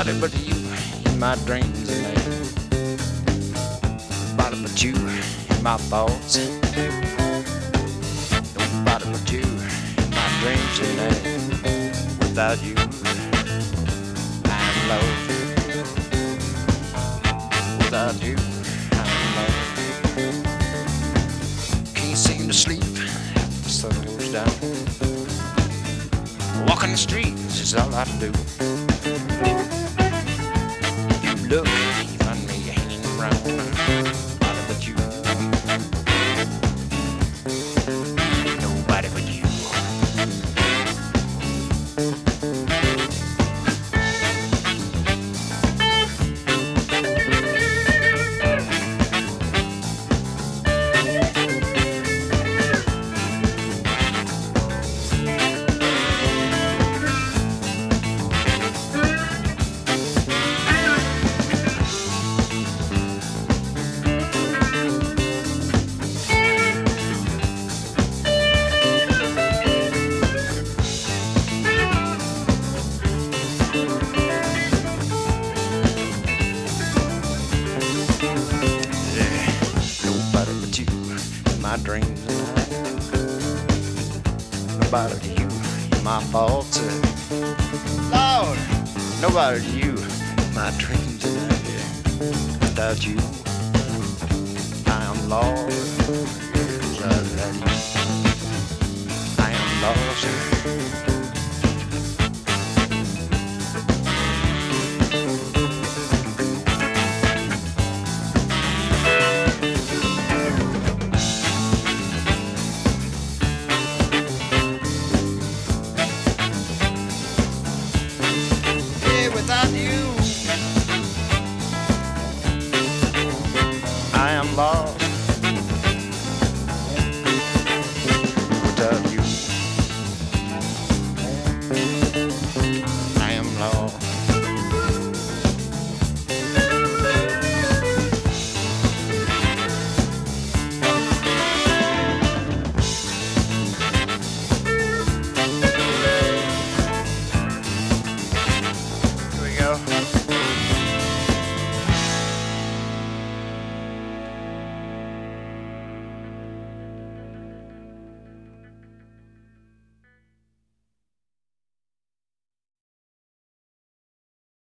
Nobody but you in my dreams at night. Nobody but you in my thoughts. Nobody but you in my dreams at night. Without you, I'm lost. Without you, I'm lost. Can't seem to sleep after the sun goes down. Walking the streets is all I do. You look, you find me hanging around. Nobody but you. Nobody but you. My dreams at night. Nobody to you, my faults. Lord, nobody to you, my dreams at night. Yeah. Without you, I am lost. Without you, I am lost.